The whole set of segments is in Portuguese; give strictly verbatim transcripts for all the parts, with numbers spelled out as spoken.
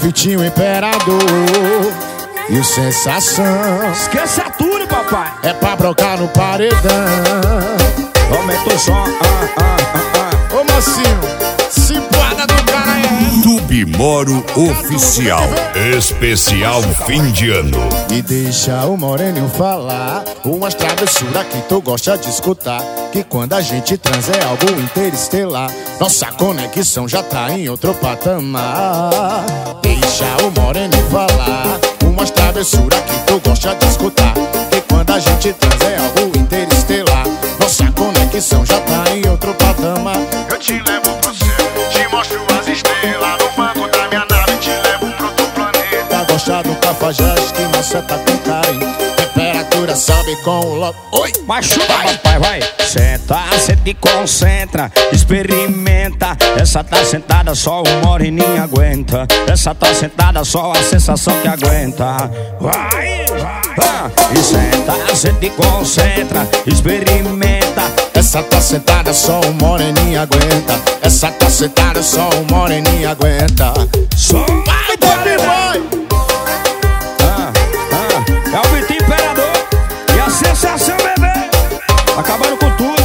Vitinho Imperador e o Sensação. Esqueça tudo, papai. É pra brocar no paredão. Aumenta o som, ah, ah, ah, ah. Ô mocinho, cipuada do cara é Tube Moro Oficial Especial Fim de Ano. E deixa o Moreninho falar umas travessuras que tu gosta de escutar, que quando a gente transa é algo interestelar. Nossa conexão já tá em outro patamar. Deixa o Moreninho falar umas travessuras que tu gosta de escutar, que quando a gente transa é algo interestelar. Nossa conexão já tá em outro patamar. Eu te levo pro céu, te mostro as estrelas. No banco da minha nave te levo pro outro planeta. Gosta do cafajeste que maceta com carinho. Temperatura sobe com o logo. Oi! Machuca, papai, vai. Senta, senta e concentra. Experimenta. Essa tá sentada, só o moreninho aguenta. Essa tá sentada, só a sensação que aguenta. Vai, vai. Ah, e senta, senta e concentra. Experimenta. Essa tá sentada, só o moreninho aguenta. Essa tá sentada, só o moreninho aguenta. Só vai, Tube Boy! Ah, ah. É o Vitinho Imperador e a Sensação, bebê. Acabando com tudo.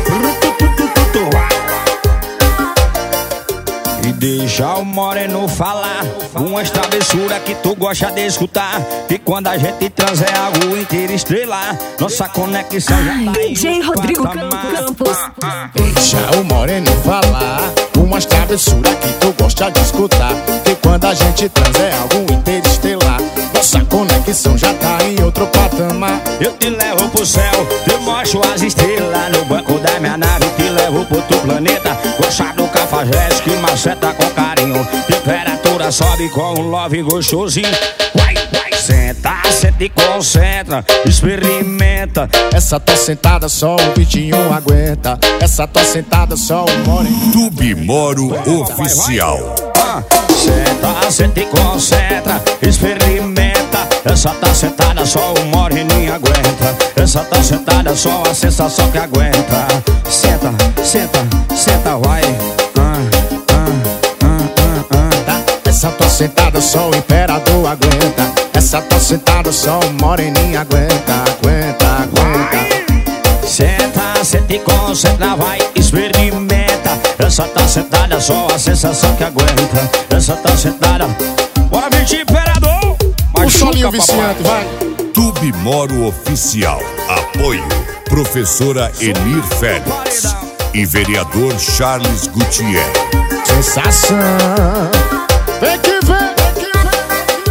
E deixa o moreno falar umas travessuras que tu gosta de escutar, que quando a gente transa é algo interestelar. Nossa conexão já tá D J Rodrigo patamar. Campos. Deixa o moreno falar umas travessuras que tu gosta de escutar, que quando a gente transa é algo interestelar. Nossa conexão já tá em outro patamar. Eu te levo pro céu, te mostro as estrelas. No banco da minha nave te levo pro outro planeta. Gosta do cafajeste que maceta com carinho. Temperatura sobe com um love gostosinho. Vai, vai, senta, senta e concentra. Experimenta. Essa tá sentada, só o Vitinho aguenta. Essa tá sentada, só o moreno. Tube Moro Oficial. Ah, senta, senta e concentra. Experimenta. Essa tá sentada, só o moreninho aguenta. Essa tá sentada, só a sensação que aguenta. Senta, senta, senta, vai. Ah, ah, ah, ah, ah. Tá. Essa tá sentada, só o Imperador aguenta. Essa tá sentada, só o moreninho aguenta. Aguenta, aguenta. Senta, senta e concentra, vai, experimenta. Essa tá sentada, só a sensação que aguenta. Essa tá sentada. Bora, Vitinho Imperador. O solinho viciante, vai. Tube Moro Oficial. Apoio Professora Enir Félix e Vereador Charles Gutierrez. Sensação. Vem que vem, vem que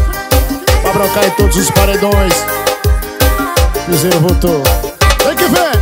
vem. Pra brocar em todos os paredões. Cruzeiro voltou. Vem que vem.